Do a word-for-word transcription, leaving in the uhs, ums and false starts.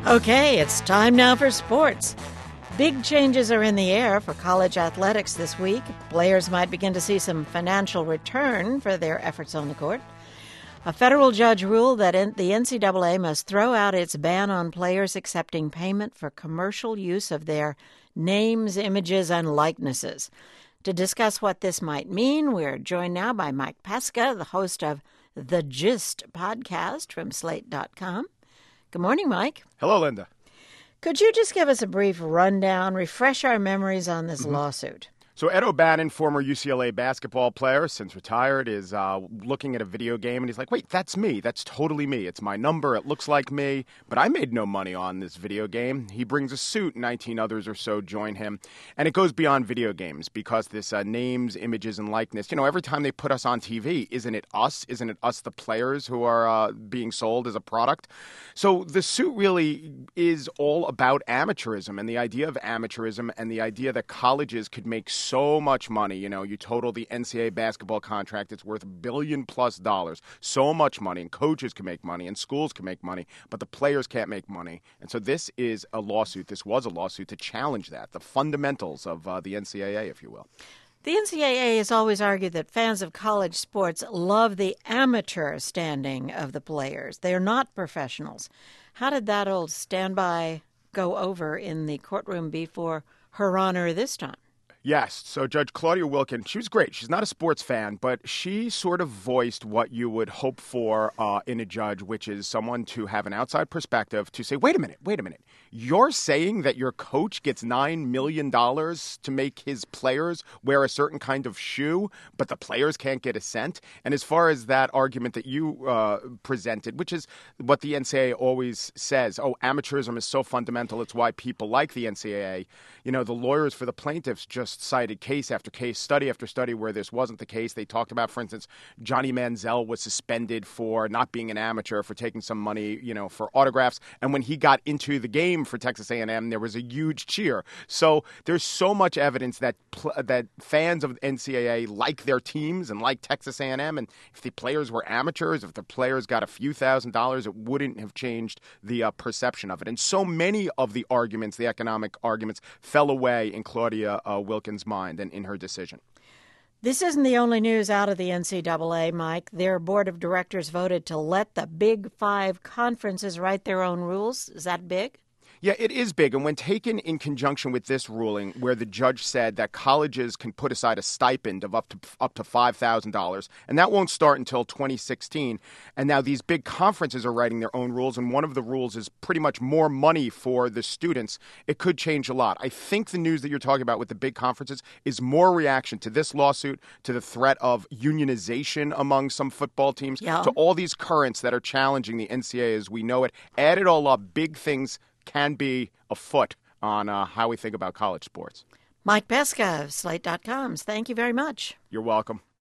Okay, it's time now for sports. Big changes are in the air for college athletics this week. Players might begin to see some financial return for their efforts on the court. A federal judge ruled that the N C double A must throw out its ban on players accepting payment for commercial use of their names, images, and likenesses. To discuss what this might mean, we're joined now by Mike Pesca, the host of The Gist podcast from Slate dot com. Good morning, Mike. Hello, Linda. Could you just give us a brief rundown, refresh our memories on this mm-hmm. lawsuit? So Ed O'Bannon, former U C L A basketball player, since retired, is uh, looking at a video game, and he's like, wait, that's me. That's totally me. It's my number. It looks like me. But I made no money on this video game. He brings a suit. nineteen others or so join him. And it goes beyond video games because this uh, names, images, and likeness, you know, every time they put us on T V, isn't it us? Isn't it us, the players, who are uh, being sold as a product? So the suit really is all about amateurism and the idea of amateurism and the idea that colleges could make so much money. You know, you total the N C double A basketball contract, it's worth a billion plus dollars. So much money, and coaches can make money, and schools can make money, but the players can't make money. And so this is a lawsuit, this was a lawsuit to challenge that, the fundamentals of uh, the N C double A, if you will. The N C double A has always argued that fans of college sports love the amateur standing of the players. They're not professionals. How did that old standby go over in the courtroom before Her Honor this time? Yes. So Judge Claudia Wilken, she was great. She's not a sports fan, but she sort of voiced what you would hope for uh, in a judge, which is someone to have an outside perspective to say, wait a minute, wait a minute. You're saying that your coach gets nine million dollars to make his players wear a certain kind of shoe, but the players can't get a cent? And as far as that argument that you uh, presented, which is what the N C double A always says, oh, amateurism is so fundamental, it's why people like the N C double A. You know, the lawyers for the plaintiffs just cited case after case, study after study where this wasn't the case. They talked about, for instance, Johnny Manziel was suspended for not being an amateur, for taking some money, you know, for autographs. And when he got into the game for Texas A and M, there was a huge cheer. So there's so much evidence that pl- that fans of N C double A like their teams and like Texas A and M. And if the players were amateurs, if the players got a few thousand dollars, it wouldn't have changed the uh, perception of it. And so many of the arguments, the economic arguments, fell away in Claudia uh, Wilken's mind and in her decision. This isn't the only news out of the N C double A, Mike. Their board of directors voted to let the Big Five conferences write their own rules. Is that big? Yeah, it is big. And when taken in conjunction with this ruling, where the judge said that colleges can put aside a stipend of up to up to five thousand dollars, and that won't start until twenty sixteen. And now these big conferences are writing their own rules, and one of the rules is pretty much more money for the students. It could change a lot. I think the news that you're talking about with the big conferences is more reaction to this lawsuit, to the threat of unionization among some football teams, yeah. to all these currents that are challenging the N C double A as we know it. Add it all up, big things can be afoot on uh, how we think about college sports. Mike Pesca of Slate dot com. Thank you very much. You're welcome.